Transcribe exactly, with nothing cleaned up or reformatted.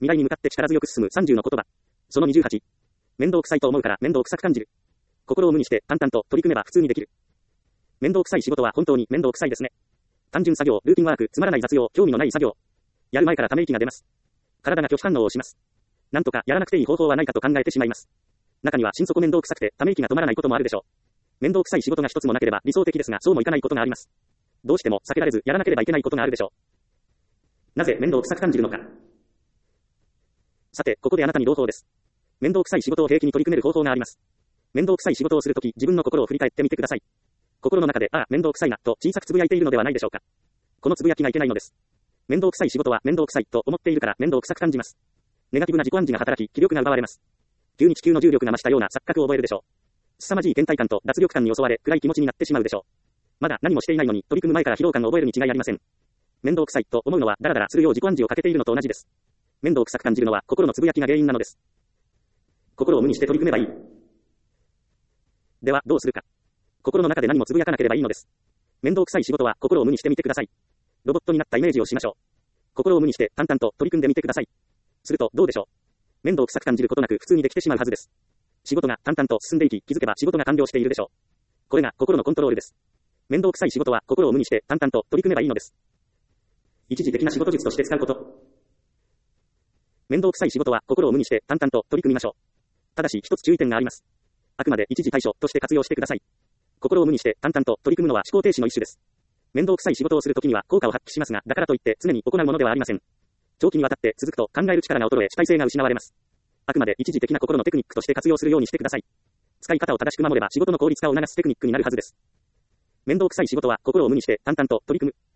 未来に向かって力強く進むさんじゅうの言葉。そのにじゅうはち。面倒くさいと思うから面倒くさく感じる。心を無にして淡々と取り組めば普通にできる。面倒くさい仕事は本当に面倒くさいですね。単純作業、ルーティンワーク、つまらない雑用、興味のない作業。やる前からため息が出ます。体が拒否反応をします。なんとかやらなくていい方法はないかと考えてしまいます。中には心底面倒くさくてため息が止まらないこともあるでしょう。面倒くさい仕事が一つもなければ理想的ですが、そうもいかないことがあります。どうしても避けられずやらなければいけないことがあるでしょう。なぜ面倒くさく感じるのか。さて、ここであなたに朗報です。面倒くさい仕事を平気に取り組める方法があります。面倒くさい仕事をするとき、自分の心を振り返ってみてください。心の中で、ああ、面倒くさいな、と小さくつぶやいているのではないでしょうか。このつぶやきがいけないのです。面倒くさい仕事は面倒くさいと思っているから面倒くさく感じます。ネガティブな自己暗示が働き、気力が奪われます。急に地球の重力が増したような錯覚を覚えるでしょう。凄まじい倦怠感と脱力感に襲われ、暗い気持ちになってしまうでしょう。まだ何もしていないのに、取り組む前から疲労感を覚えるに違いありません。面倒くさいと思うのは、だらだらするよう自己暗示をかけているのと同じです。面倒くさく感じるのは、心のつぶやきが原因なのです。心を無にして取り組めばいい。では、どうするか。心の中で何もつぶやかなければいいのです。面倒くさい仕事は、心を無にしてみてください。ロボットになったイメージをしましょう。心を無にして淡々と取り組んでみてください。すると、どうでしょう。面倒くさく感じることなく普通にできてしまうはずです。仕事が淡々と進んでいき、気づけば仕事が完了しているでしょう。これが心のコントロールです。面倒くさい仕事は心を無にして淡々と取り組めばいいのです。一時的な仕事術として使うこと。面倒くさい仕事は心を無にして淡々と取り組みましょう。ただし一つ注意点があります。あくまで一時対処として活用してください。心を無にして淡々と取り組むのは思考停止の一種です。面倒くさい仕事をするときには効果を発揮しますが、だからといって常に行うものではありません。長期にわたって続くと考える力が衰え、主体性が失われます。あくまで一時的な心のテクニックとして活用するようにしてください。使い方を正しく守れば仕事の効率化を促すテクニックになるはずです。面倒くさい仕事は心を無にして淡々と取り組む。